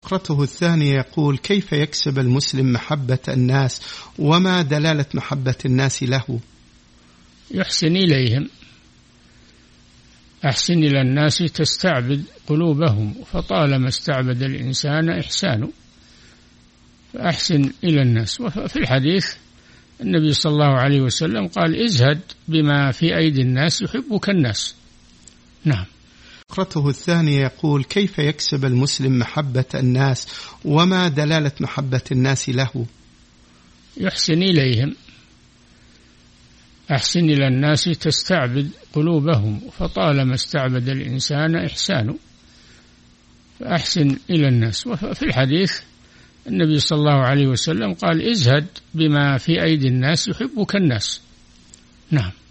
فقرته الثانية يقول: كيف يكسب المسلم محبة الناس، وما دلالة محبة الناس له؟ يحسن إليهم، أحسن إلى الناس تستعبد قلوبهم، فطالما استعبد الإنسان إحسانه، فأحسن إلى الناس. وفي الحديث النبي صلى الله عليه وسلم قال: ازهد بما في أيدي الناس يحبك الناس. نعم. فقرته الثانية يقول: كيف يكسب المسلم محبة الناس، وما دلالة محبة الناس له؟ يحسن إليهم، أحسن إلى الناس تستعبد قلوبهم، فطالما استعبد الإنسان إحسانه، فأحسن إلى الناس. وفي الحديث النبي صلى الله عليه وسلم قال: ازهد بما في أيدي الناس يحبك الناس. نعم.